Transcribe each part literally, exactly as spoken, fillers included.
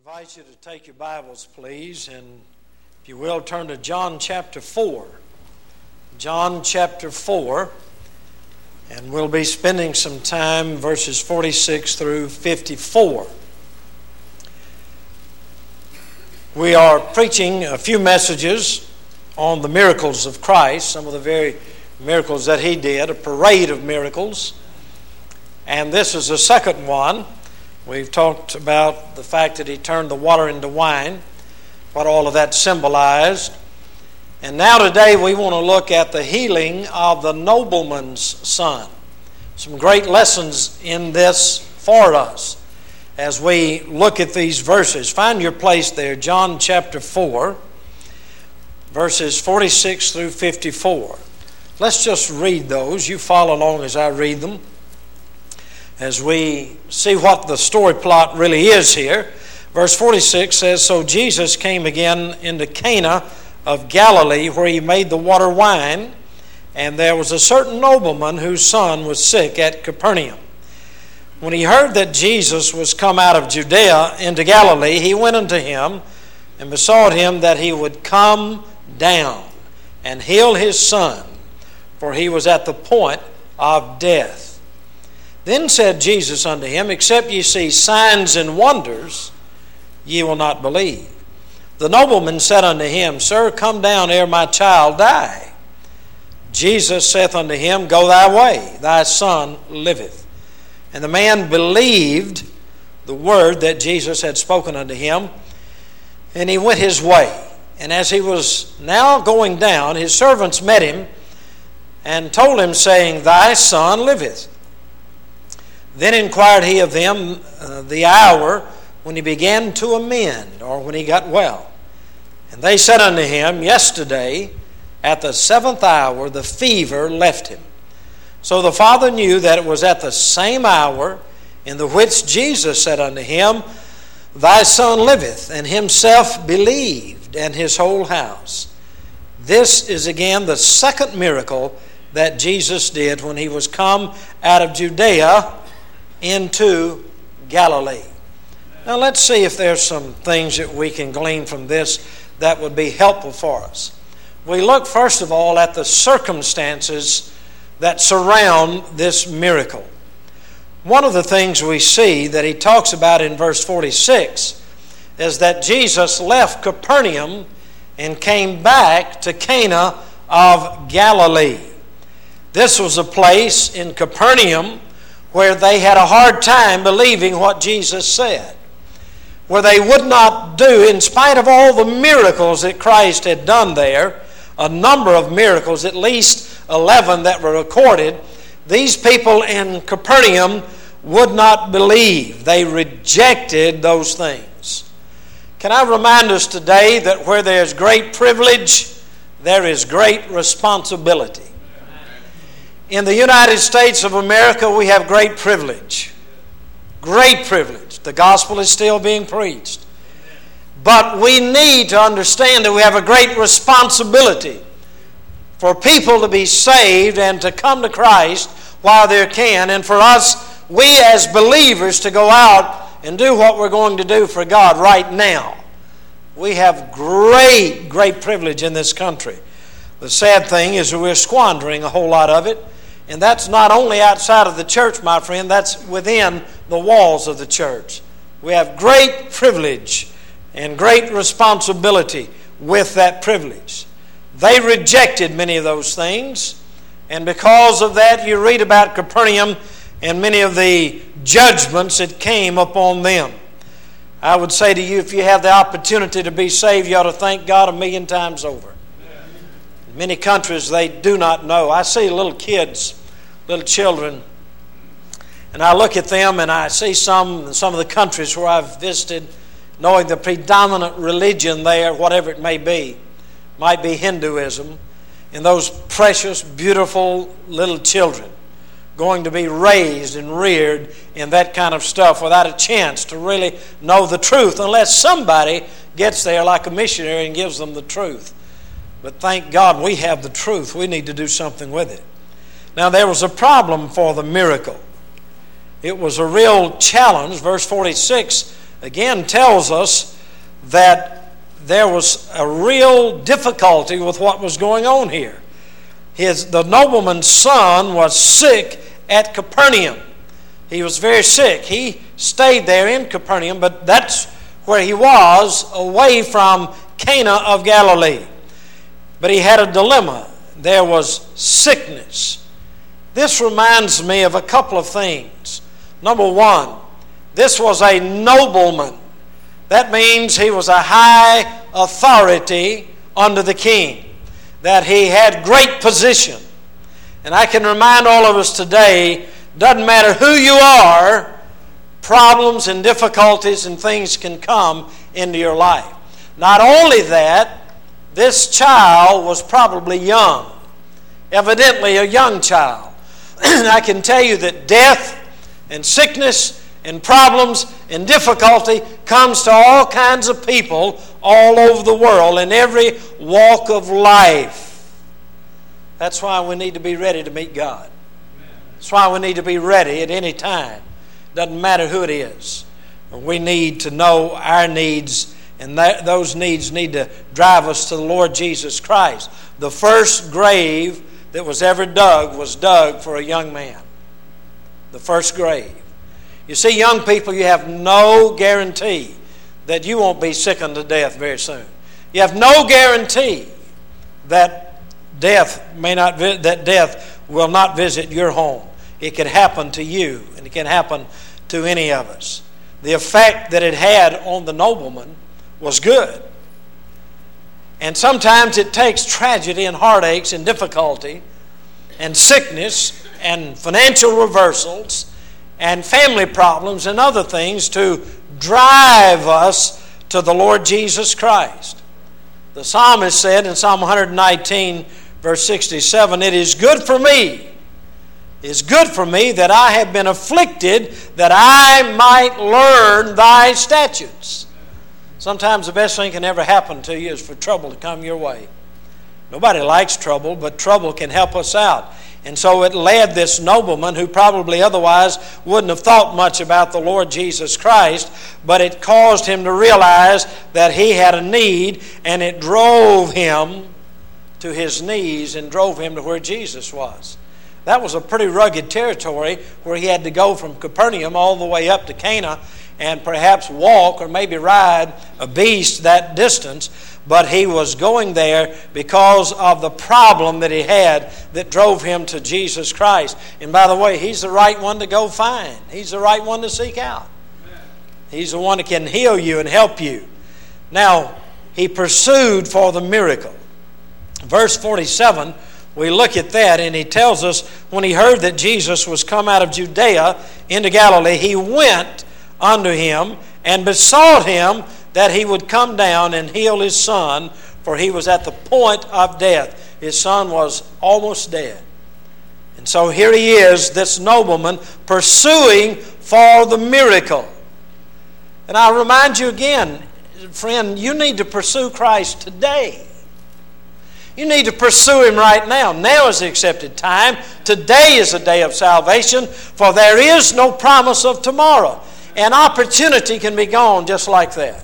invite you to take your Bibles, please, and if you will, turn to John chapter four. John chapter four, and we'll be spending some time verses forty-six through fifty-four. We are preaching a few messages on the miracles of Christ, some of the very miracles that He did, a parade of miracles. And this is the second one. We've talked about the fact that He turned the water into wine, what all of that symbolized. And now today we want to look at the healing of the nobleman's son. Some great lessons in this for us as we look at these verses. Find your place there, John chapter four, verses forty-six through fifty-four. Let's just read those. You follow along as I read them, as we see what the story plot really is here. Verse forty-six says, "So Jesus came again into Cana of Galilee, where He made the water wine. And there was a certain nobleman whose son was sick at Capernaum. When he heard that Jesus was come out of Judea into Galilee, he went unto him and besought him that he would come down and heal his son, for he was at the point of death. Then said Jesus unto him, Except ye see signs and wonders, ye will not believe. The nobleman said unto him, Sir, come down ere my child die. Jesus saith unto him, Go thy way, thy son liveth. And the man believed the word that Jesus had spoken unto him, and he went his way. And as he was now going down, his servants met him and told him, saying, Thy son liveth. Then inquired he of them uh, the hour when he began to amend, or when he got well. And they said unto him, Yesterday at the seventh hour the fever left him. So the father knew that it was at the same hour in the which Jesus said unto him, Thy son liveth, and himself believed, and his whole house. This is again the second miracle that Jesus did when He was come out of Judea into Galilee." Now let's see if there's some things that we can glean from this that would be helpful for us. We look first of all at the circumstances that surround this miracle. One of the things we see that he talks about in verse forty-six is that Jesus left Capernaum and came back to Cana of Galilee. This was a place in Capernaum where they had a hard time believing what Jesus said, where they would not do, in spite of all the miracles that Christ had done there, a number of miracles, at least eleven that were recorded. These people in Capernaum would not believe. They rejected those things. Can I remind us today that where there's great privilege, there is great responsibility. In the United States of America, we have great privilege. Great privilege. The gospel is still being preached. But we need to understand that we have a great responsibility for people to be saved and to come to Christ while they can, and for us, we as believers, to go out and do what we're going to do for God right now. We have great, great privilege in this country. The sad thing is that we're squandering a whole lot of it, and that's not only outside of the church, my friend, that's within the walls of the church. We have great privilege and great responsibility with that privilege. They rejected many of those things, and because of that, you read about Capernaum and many of the judgments that came upon them. I would say to you, if you have the opportunity to be saved, you ought to thank God a million times over. In many countries, they do not know. I see little kids, little children, and I look at them and I see some, some of the countries where I've visited, knowing the predominant religion there, whatever it may be, might be Hinduism, and those precious, beautiful little children going to be raised and reared in that kind of stuff without a chance to really know the truth, unless somebody gets there like a missionary and gives them the truth. But thank God we have the truth. We need to do something with it. Now there was a problem for the miracle. It was a real challenge. Verse forty-six again tells us that there was a real difficulty with what was going on here. His, the nobleman's son was sick at Capernaum. He was very sick. He stayed there in Capernaum, but that's where he was, away from Cana of Galilee. But he had a dilemma. There was sickness. This reminds me of a couple of things. Number one, this was a nobleman. That means he was a high authority under the king, that he had great position. And I can remind all of us today, doesn't matter who you are, problems and difficulties and things can come into your life. Not only that, this child was probably young, evidently a young child. I can tell you that death and sickness and problems and difficulty comes to all kinds of people all over the world in every walk of life. That's why we need to be ready to meet God. That's why we need to be ready at any time. Doesn't matter who it is. We need to know our needs, and that, those needs need to drive us to the Lord Jesus Christ. The first grave that was ever dug was dug for a young man. The first grave. You see, young people, you have no guarantee that you won't be sick unto death very soon. You have no guarantee that death may not vi- that death will not visit your home. It can happen to you, and it can happen to any of us. The effect that it had on the nobleman was good. And sometimes it takes tragedy and heartaches and difficulty and sickness and financial reversals and family problems and other things to drive us to the Lord Jesus Christ. The psalmist said in Psalm one nineteen, verse sixty-seven, "It is good for me, it is good for me that I have been afflicted, that I might learn thy statutes." Sometimes the best thing can ever happen to you is for trouble to come your way. Nobody likes trouble, but trouble can help us out. And so it led this nobleman, who probably otherwise wouldn't have thought much about the Lord Jesus Christ, but it caused him to realize that he had a need, and it drove him to his knees and drove him to where Jesus was. That was a pretty rugged territory where he had to go from Capernaum all the way up to Cana and perhaps walk or maybe ride a beast that distance. But he was going there because of the problem that he had that drove him to Jesus Christ. And by the way, he's the right one to go find. He's the right one to seek out. He's the one that can heal you and help you. Now, he pursued for the miracle. Verse forty-seven, we look at that, and he tells us, when he heard that Jesus was come out of Judea into Galilee, he went unto him and besought him that he would come down and heal his son, for he was at the point of death. His son was almost dead. And so here he is, this nobleman, pursuing for the miracle. And I remind you again, friend, you need to pursue Christ today. You need to pursue him right now. Now is the accepted time. Today is the day of salvation, for there is no promise of tomorrow. An opportunity can be gone just like that.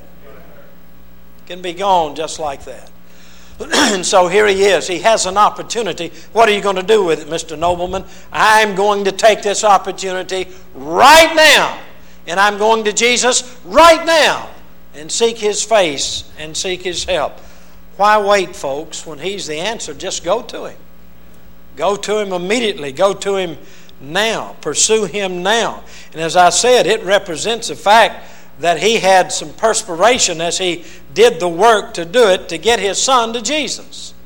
Can be gone just like that. And so here he is. He has an opportunity. What are you going to do with it, Mister Nobleman? I'm going to take this opportunity right now. And I'm going to Jesus right now and seek his face and seek his help. Why wait, folks? When he's the answer, just go to him. Go to him immediately. Go to him now. Pursue him now. And as I said, it represents the fact that he had some perspiration as he did the work to do it to get his son to Jesus.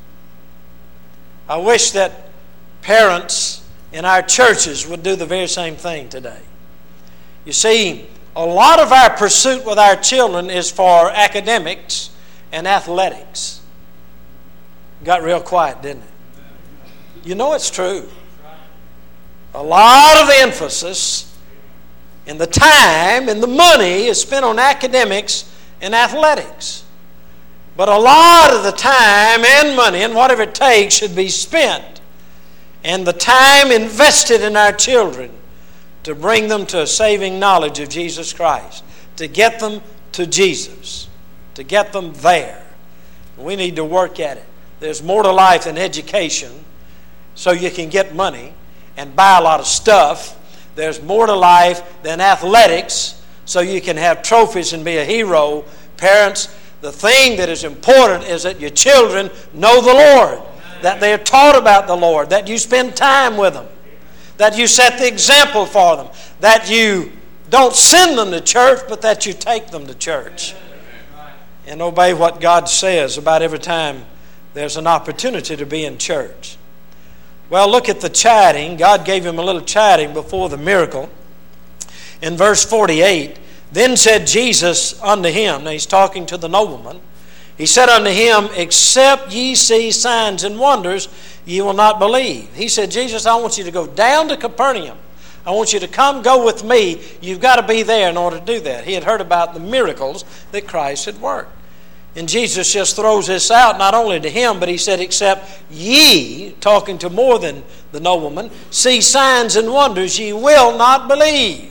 I wish that parents in our churches would do the very same thing today. You see, a lot of our pursuit with our children is for academics and athletics. Got real quiet, didn't it? You know it's true. A lot of the emphasis and the time and the money is spent on academics and athletics. But a lot of the time and money and whatever it takes should be spent, and the time invested in our children to bring them to a saving knowledge of Jesus Christ, to get them to Jesus, to get them there. We need to work at it. There's more to life than education, so you can get money and buy a lot of stuff. There's more to life than athletics, so you can have trophies and be a hero. Parents, the thing that is important is that your children know the Lord, that they're taught about the Lord, that you spend time with them, that you set the example for them, that you don't send them to church, but that you take them to church and obey what God says about every time there's an opportunity to be in church. Well, look at the chiding. God gave him a little chiding before the miracle. In verse forty-eight, then said Jesus unto him, now he's talking to the nobleman, he said unto him, except ye see signs and wonders, ye will not believe. He said, Jesus, I want you to go down to Capernaum. I want you to come, go with me. You've got to be there in order to do that. He had heard about the miracles that Christ had worked. And Jesus just throws this out, not only to him, but he said, except ye, talking to more than the nobleman, see signs and wonders, ye will not believe.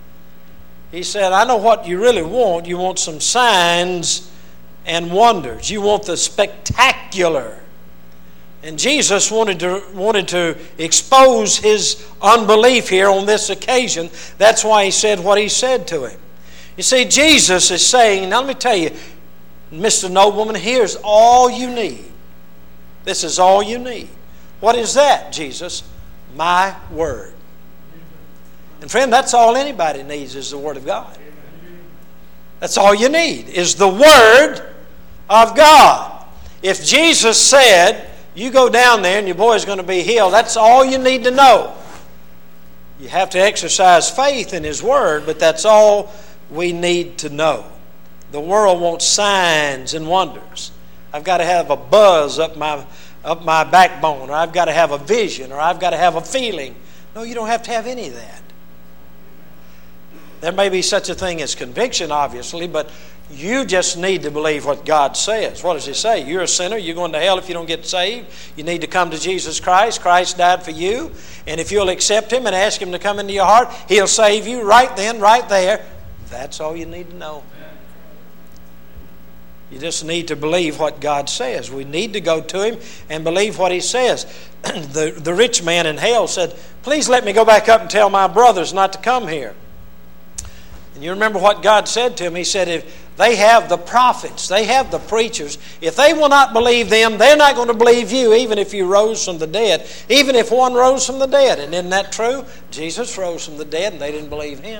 He said, I know what you really want. You want some signs and wonders. You want the spectacular. And Jesus wanted to, wanted to expose his unbelief here on this occasion. That's why he said what he said to him. You see, Jesus is saying, now let me tell you, Mister Nobleman, here's all you need. This is all you need. What is that, Jesus? My word. And friend, that's all anybody needs is the Word of God. That's all you need is the Word of God. If Jesus said, you go down there and your boy's going to be healed, that's all you need to know. You have to exercise faith in His Word, but that's all we need to know. The world wants signs and wonders. I've got to have a buzz up my, up my backbone, or I've got to have a vision, or I've got to have a feeling. No, you don't have to have any of that. There may be such a thing as conviction, obviously, but you just need to believe what God says. What does He say? You're a sinner. You're going to hell if you don't get saved. You need to come to Jesus Christ. Christ died for you. And if you'll accept Him and ask Him to come into your heart, He'll save you right then, right there. That's all you need to know. You just need to believe what God says. We need to go to Him and believe what He says. the, the rich man in hell said, please let me go back up and tell my brothers not to come here. And you remember what God said to him. He said, if they have the prophets, they have the preachers, if they will not believe them, they're not going to believe you, even if you rose from the dead, even if one rose from the dead. And isn't that true? Jesus rose from the dead and they didn't believe Him.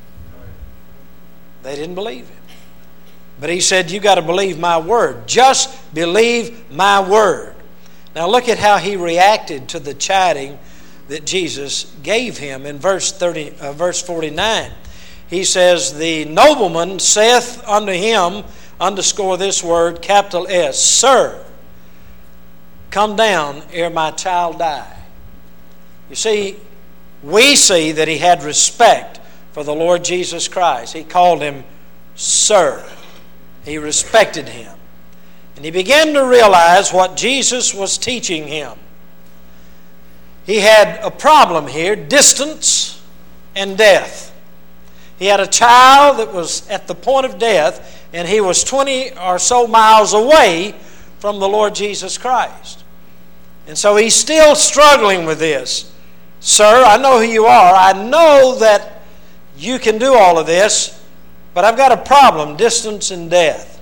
They didn't believe Him. But He said, you got to believe my word. Just believe my word. Now look at how he reacted to the chiding that Jesus gave him in verse thirty, uh, verse forty-nine. He says, the nobleman saith unto him, underscore this word, capital S, Sir, come down ere my child die. You see, we see that he had respect for the Lord Jesus Christ. He called him Sir. He respected him. And he began to realize what Jesus was teaching him. He had a problem here, distance and death. He had a child that was at the point of death, and he was twenty or so miles away from the Lord Jesus Christ. And so he's still struggling with this. Sir, I know who you are. I know that you can do all of this, but I've got a problem, distance and death.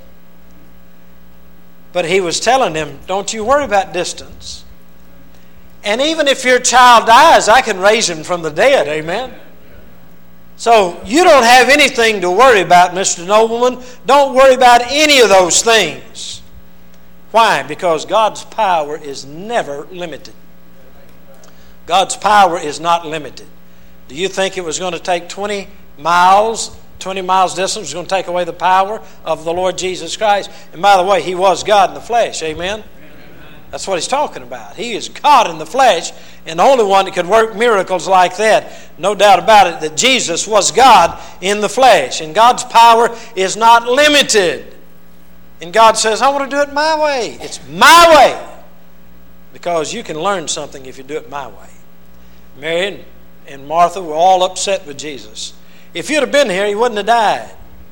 But he was telling him, don't you worry about distance. And even if your child dies, I can raise him from the dead. Amen? So you don't have anything to worry about, Mister Nobleman. Don't worry about any of those things. Why? Because God's power is never limited. God's power is not limited. Do you think it was going to take twenty miles, twenty miles distance was going to take away the power of the Lord Jesus Christ? And by the way, He was God in the flesh. Amen? That's what He's talking about. He is God in the flesh, and the only one that could work miracles like that. No doubt about it that Jesus was God in the flesh. And God's power is not limited. And God says, I want to do it my way. It's my way. Because you can learn something if you do it my way. Mary and Martha were all upset with Jesus. If you'd have been here, He wouldn't have died.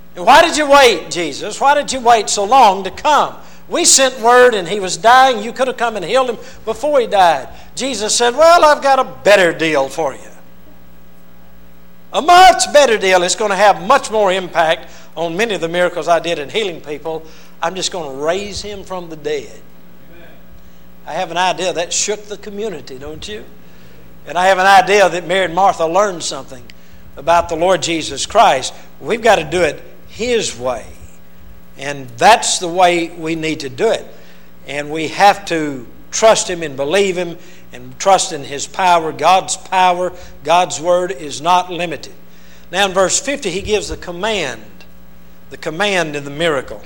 And why did you wait, Jesus? Why did you wait so long to come? We sent word and he was dying. You could have come and healed him before he died. Jesus said, well, I've got a better deal for you. A much better deal. It's going to have much more impact on many of the miracles I did in healing people. I'm just going to raise him from the dead. I have an idea that shook the community, don't you? And I have an idea that Mary and Martha learned something about the Lord Jesus Christ. We've got to do it his way. And that's the way we need to do it. And we have to trust him and believe him and trust in his power. God's power, God's word is not limited. Now in verse fifty, he gives the command. The command in the miracle.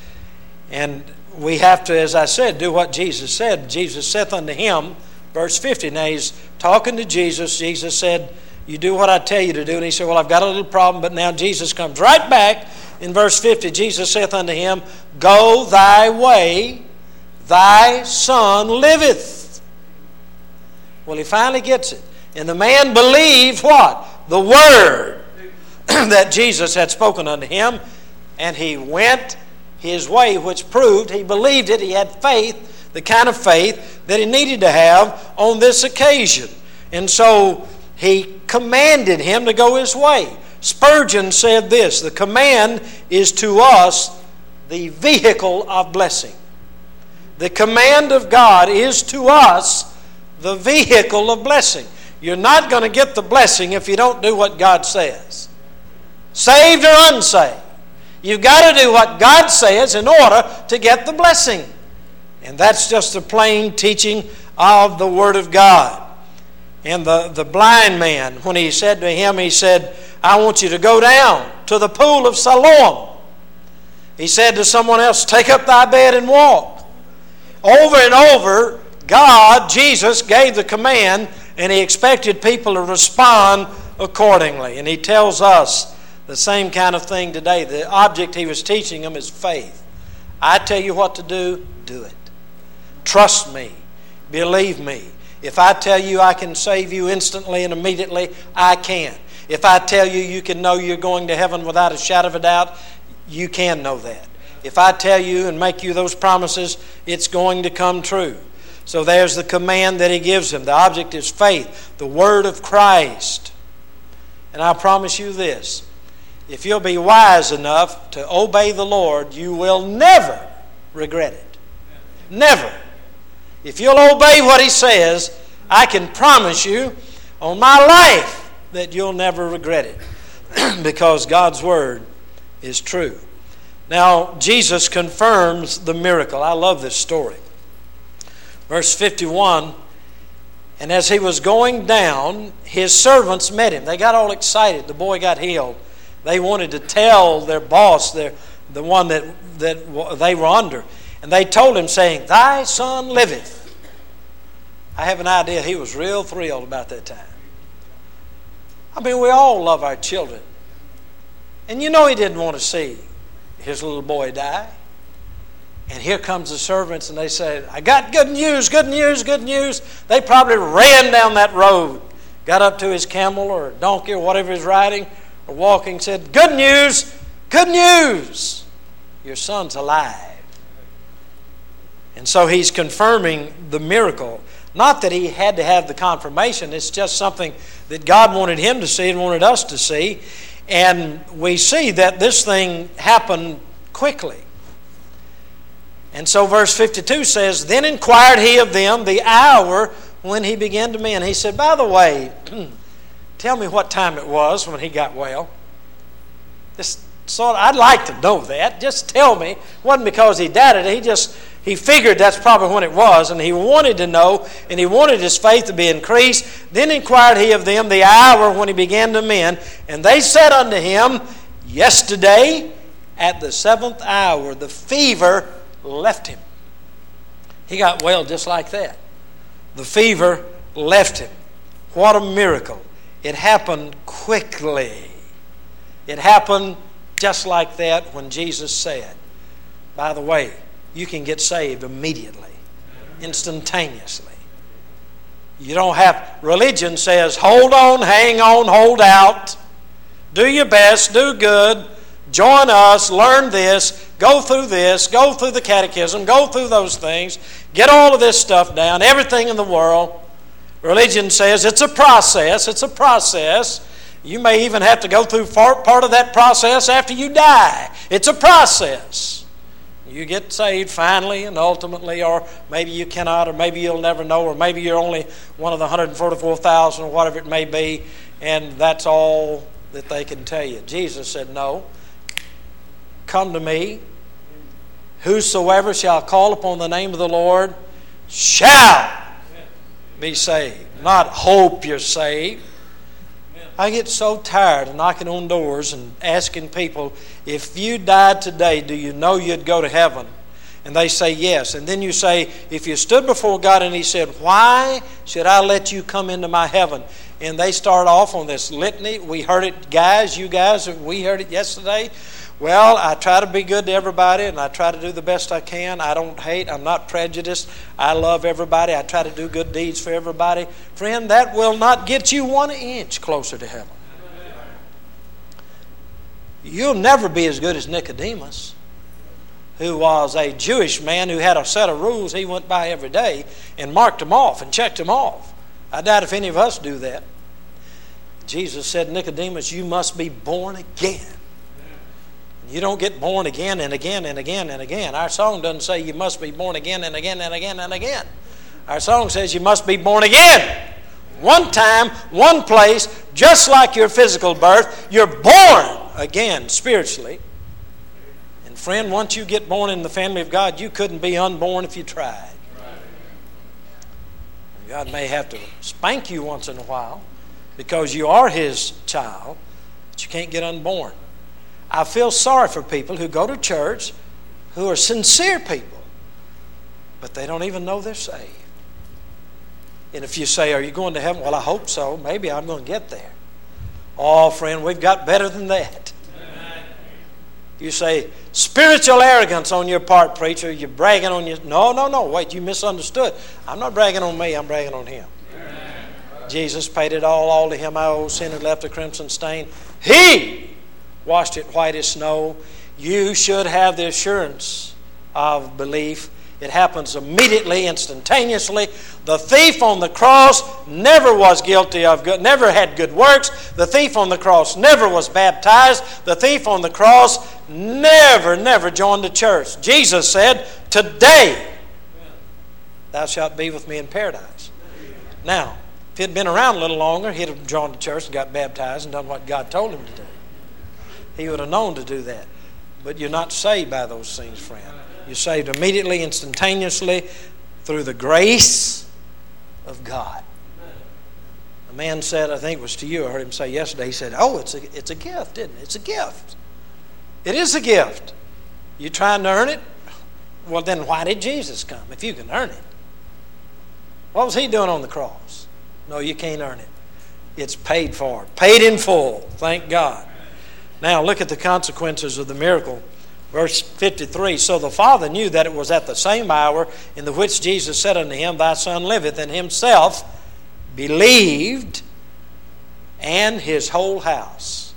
And we have to, as I said, do what Jesus said. Jesus saith unto him, verse fifty. Now he's talking to Jesus. Jesus said, you do what I tell you to do. And he said, well, I've got a little problem. But now Jesus comes right back. In verse fifty, Jesus saith unto him, go thy way, thy son liveth. Well, he finally gets it. And the man believed what? The word that Jesus had spoken unto him. And he went his way, which proved he believed it. He had faith, the kind of faith that he needed to have on this occasion. And so he commanded him to go his way. Spurgeon said this, the command is to us the vehicle of blessing. The command of God is to us the vehicle of blessing. You're not going to get the blessing if you don't do what God says. Saved or unsaved. You've got to do what God says in order to get the blessing. And that's just the plain teaching of the Word of God. And the, the blind man, when he said to him, he said, I want you to go down to the pool of Siloam. He said to someone else, take up thy bed and walk. Over and over, God, Jesus, gave the command, and he expected people to respond accordingly. And he tells us the same kind of thing today. The object he was teaching them is faith. I tell you what to do, do it. Trust me. Believe me. If I tell you I can save you instantly and immediately, I can. If I tell you you can know you're going to heaven without a shadow of a doubt, you can know that. If I tell you and make you those promises, it's going to come true. So there's the command that he gives him. The object is faith, the word of Christ. And I promise you this, if you'll be wise enough to obey the Lord, you will never regret it. Never. If you'll obey what he says, I can promise you on my life that you'll never regret it because God's word is true. Now, Jesus confirms the miracle. I love this story. Verse fifty-one, and as he was going down, his servants met him. They got all excited. The boy got healed. They wanted to tell their boss, their, the one that, that they were under. And they told him, saying, thy son liveth. I have an idea he was real thrilled about that time. I mean, we all love our children. And you know he didn't want to see his little boy die. And here comes the servants and they say, I got good news, good news, good news. They probably ran down that road, got up to his camel or donkey or whatever he's riding or walking, said, good news, good news. Your son's alive. And so he's confirming the miracle. Not that he had to have the confirmation. It's just something that God wanted him to see and wanted us to see. And we see that this thing happened quickly. And so verse fifty-two says, then inquired he of them the hour when he began to mend. He said, by the way, tell me what time it was when he got well. This sort of, I'd like to know that. Just tell me. It wasn't because he doubted it. He just... He figured that's probably when it was, and he wanted to know, and he wanted his faith to be increased. Then inquired he of them the hour when he began to mend. And they said unto him, yesterday at the seventh hour the fever left him. He got well just like that. The fever left him. What a miracle. It happened quickly. It happened just like that when Jesus said, by the way, you can get saved immediately, instantaneously. You don't have, religion says, hold on, hang on, hold out, do your best, do good, join us, learn this, go through this, go through the catechism, go through those things, get all of this stuff down, everything in the world. Religion says it's a process, it's a process. You may even have to go through part of that process after you die. It's a process. You get saved finally and ultimately, or maybe you cannot, or maybe you'll never know, or maybe you're only one of the one hundred forty-four thousand, or whatever it may be, and that's all that they can tell you. Jesus said, no. Come to me. Whosoever shall call upon the name of the Lord shall be saved. Not hope you're saved. I get so tired of knocking on doors and asking people, if you died today, do you know you'd go to heaven? And they say yes. And then you say, if you stood before God and He said, why should I let you come into my heaven? And they start off on this litany. We heard it, guys, you guys, we heard it yesterday. Well, I try to be good to everybody, and I try to do the best I can. I don't hate. I'm not prejudiced. I love everybody. I try to do good deeds for everybody. Friend, that will not get you one inch closer to heaven. You'll never be as good as Nicodemus, who was a Jewish man who had a set of rules he went by every day and marked them off and checked them off. I doubt if any of us do that. Jesus said, Nicodemus, you must be born again. You don't get born again and again and again and again. Our song doesn't say you must be born again and again and again and again. Our song says you must be born again. One time, one place, just like your physical birth, you're born again spiritually. And friend, once you get born in the family of God, you couldn't be unborn if you tried. God may have to spank you once in a while because you are His child, but you can't get unborn. I feel sorry for people who go to church who are sincere people, but they don't even know they're saved. And if you say, are you going to heaven? Well, I hope so. Maybe I'm going to get there. Oh, friend, we've got better than that. Amen. You say, spiritual arrogance on your part, preacher. You're bragging on your... No, no, no. Wait, you misunderstood. I'm not bragging on me. I'm bragging on Him. Amen. Jesus paid it all. All to Him I owe. Sin had left a crimson stain. He washed it white as snow. You should have the assurance of belief. It happens immediately, instantaneously. The thief on the cross never was guilty of good, never had good works. The thief on the cross never was baptized. The thief on the cross never, never joined the church. Jesus said, today thou shalt be with me in paradise. Now, if he'd been around a little longer, he'd have joined the church and got baptized and done what God told him to do. He would have known to do that. But you're not saved by those things, friend. You're saved immediately, instantaneously, through the grace of God. A man said, I think it was to you, I heard him say yesterday, he said, oh, it's a, it's a gift, isn't it? It's a gift. It is a gift. You trying to earn it? Well, then why did Jesus come if you can earn it? What was He doing on the cross? No, you can't earn it. It's paid for. Paid in full. Thank God. Now look at the consequences of the miracle. Verse fifty-three, so the Father knew that it was at the same hour in the which Jesus said unto him, thy son liveth, and Himself believed, and His whole house.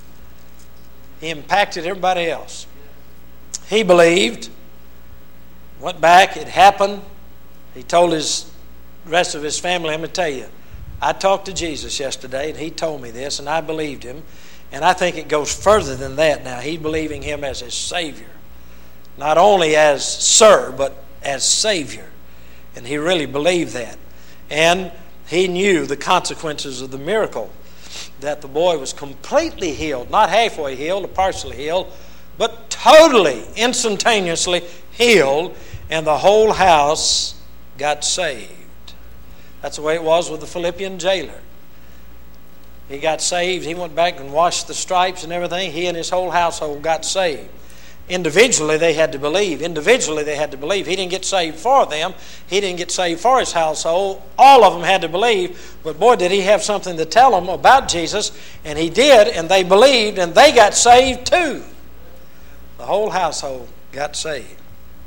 He impacted everybody else. He believed, went back, it happened. He told his rest of his family, let me tell you, I talked to Jesus yesterday, and He told me this, and I believed Him. And I think it goes further than that now. He's believing Him as His Savior. Not only as Sir, but as Savior. And he really believed that. And he knew the consequences of the miracle. That the boy was completely healed. Not halfway healed or partially healed, but totally, instantaneously healed. And the whole house got saved. That's the way it was with the Philippian jailer. He got saved. He went back and washed the stripes and everything. He and his whole household got saved. Individually, they had to believe. Individually, they had to believe. He didn't get saved for them. He didn't get saved for his household. All of them had to believe. But boy, did he have something to tell them about Jesus. And he did, and they believed, and they got saved too. The whole household got saved.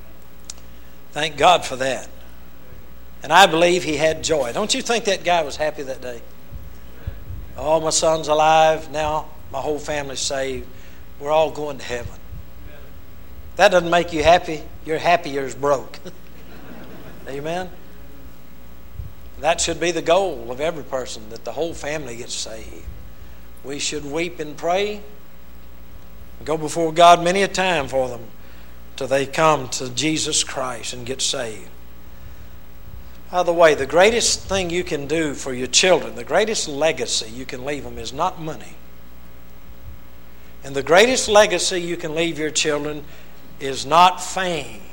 Thank God for that. And I believe he had joy. Don't you think that guy was happy that day? Oh, my son's alive now. My whole family's saved. We're all going to heaven. If that doesn't make you happy, you're happier as broke. Amen? That should be the goal of every person, that the whole family gets saved. We should weep and pray and go before God many a time for them till they come to Jesus Christ and get saved. By the way, the greatest thing you can do for your children, the greatest legacy you can leave them is not money. And the greatest legacy you can leave your children is not fame.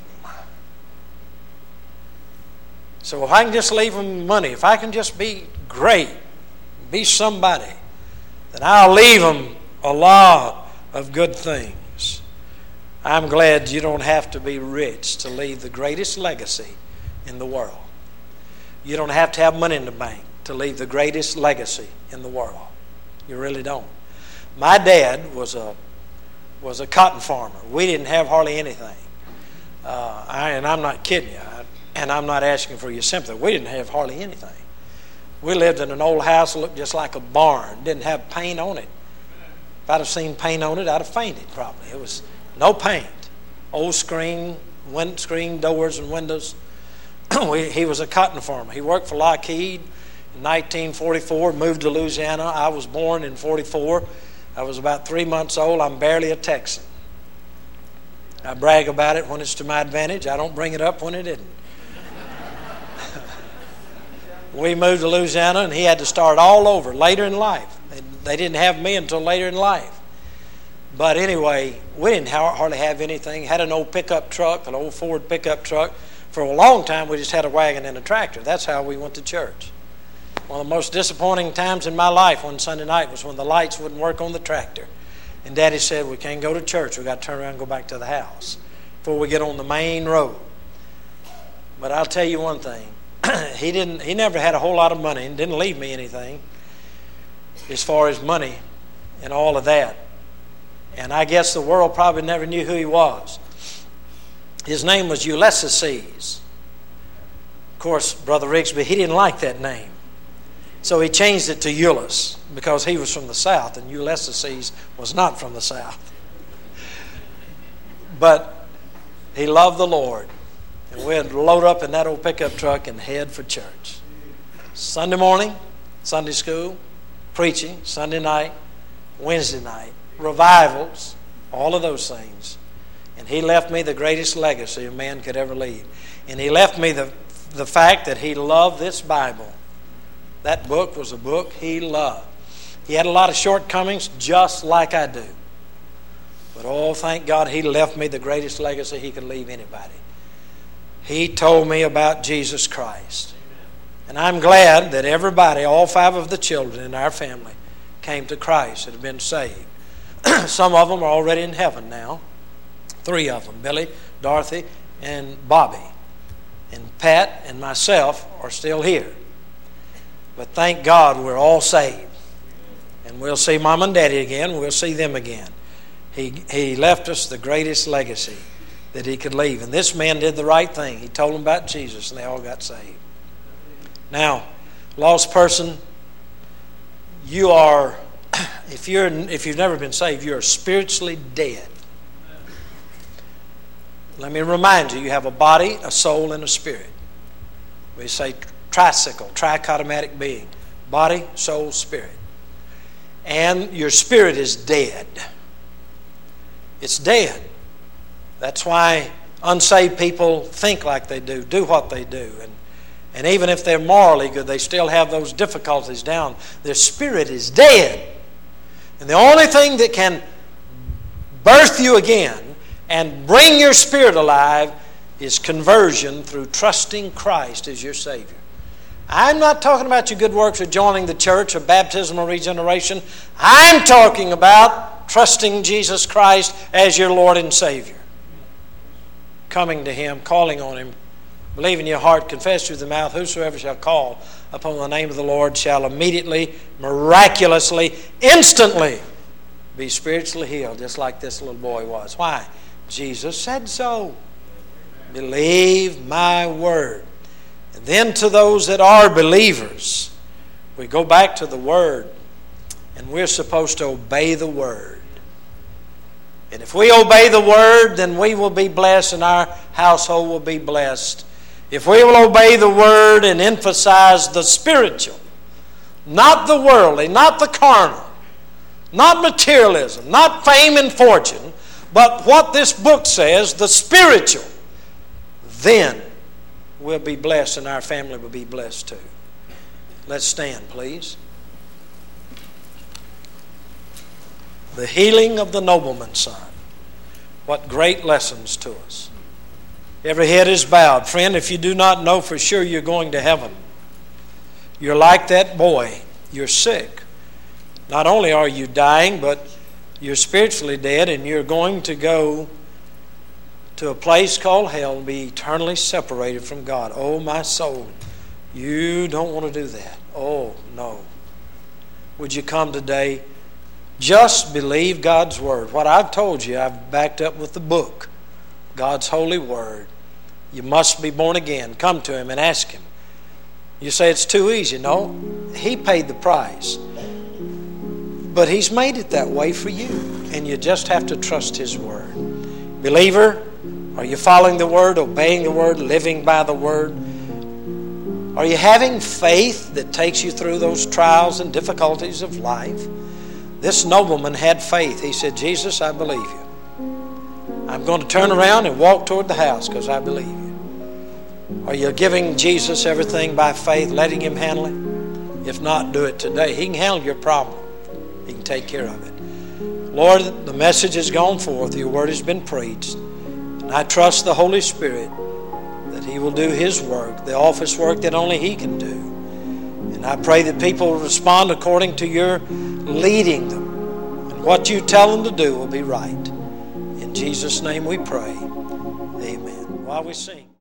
So if I can just leave them money, if I can just be great, be somebody, then I'll leave them a lot of good things. I'm glad you don't have to be rich to leave the greatest legacy in the world. You don't have to have money in the bank to leave the greatest legacy in the world. You really don't. My dad was a was a cotton farmer. We didn't have hardly anything. Uh, I, and I'm not kidding you. I, and I'm not asking for your sympathy. We didn't have hardly anything. We lived in an old house that looked just like a barn. Didn't have paint on it. If I'd have seen paint on it, I'd have fainted probably. It was no paint. Old screen, wind, screen doors and windows. we, he was a cotton farmer. He worked for Lockheed in nineteen forty-four, moved to Louisiana. I was born in forty-four. I was about three months old. I'm barely a Texan. I brag about it when it's to my advantage. I don't bring it up when it isn't. We moved to Louisiana, and he had to start all over later in life. They, they didn't have me until later in life. But anyway, we didn't hardly have anything. Had an old pickup truck, an old Ford pickup truck. For a long time, we just had a wagon and a tractor. That's how we went to church. One of the most disappointing times in my life one Sunday night was when the lights wouldn't work on the tractor. And Daddy said, we can't go to church. We've got to turn around and go back to the house before we get on the main road. But I'll tell you one thing. he didn't. He never had a whole lot of money and didn't leave me anything as far as money and all of that. And I guess the world probably never knew who he was. His name was Ulysses. Of course, Brother Rigsby, he didn't like that name. So he changed it to Euless because he was from the South and Ulysses was not from the South. But he loved the Lord. And we'd load up in that old pickup truck and head for church. Sunday morning, Sunday school, preaching, Sunday night, Wednesday night, revivals, all of those things. And he left me the greatest legacy a man could ever leave. And he left me the, the fact that he loved this Bible. That book was a book he loved. He had a lot of shortcomings, just like I do. But oh, thank God he left me the greatest legacy he could leave anybody. He told me about Jesus Christ. And I'm glad that everybody, all five of the children in our family, came to Christ and have been saved. Some of them are already in heaven now. Three of them, Billy, Dorothy, and Bobby. And Pat and myself are still here. But thank God we're all saved. And we'll see Mom and Daddy again. We'll see them again. He, he left us the greatest legacy that he could leave. And this man did the right thing. He told them about Jesus and they all got saved. Now, lost person, you are, if you're if you've never been saved, you're spiritually dead. Let me remind you, you have a body, a soul, and a spirit. We say tricycle, trichotomatic being. Body, soul, spirit. And your spirit is dead. It's dead. That's why unsaved people think like they do, do what they do. And, and even if they're morally good, they still have those difficulties down. Their spirit is dead. And the only thing that can birth you again and bring your spirit alive is conversion through trusting Christ as your Savior. I'm not talking about your good works or joining the church or baptismal regeneration. I'm talking about trusting Jesus Christ as your Lord and Savior. Coming to Him, calling on Him, believe in your heart, confess with the mouth, whosoever shall call upon the name of the Lord shall immediately, miraculously, instantly be spiritually healed, just like this little boy was. Why? Jesus said so. Believe my word. And then to those that are believers, we go back to the word, and we're supposed to obey the word. And if we obey the Word, then we will be blessed and our household will be blessed. If we will obey the Word and emphasize the spiritual, not the worldly, not the carnal, not materialism, not fame and fortune, but what this book says, the spiritual, then we'll be blessed and our family will be blessed too. Let's stand, please. The healing of the nobleman's son. What great lessons to us. Every head is bowed. Friend, if you do not know for sure you're going to heaven, you're like that boy. You're sick. Not only are you dying, but you're spiritually dead, and you're going to go to a place called hell and be eternally separated from God. Oh, my soul, you don't want to do that. Oh, no. Would you come today? Just believe God's Word. What I've told you, I've backed up with the book, God's holy Word. You must be born again. Come to Him and ask Him. You say it's too easy. No, He paid the price. But He's made it that way for you. And you just have to trust His Word. Believer, are you following the Word, obeying the Word, living by the Word? Are you having faith that takes you through those trials and difficulties of life? This nobleman had faith. He said, Jesus, I believe you. I'm going to turn around and walk toward the house because I believe you. Are you giving Jesus everything by faith, letting Him handle it? If not, do it today. He can handle your problem. He can take care of it. Lord, the message has gone forth. Your Word has been preached. And I trust the Holy Spirit that He will do His work, the office work that only He can do. And I pray that people will respond according to your leading them. And what you tell them to do will be right. In Jesus' name we pray. Amen. While we sing.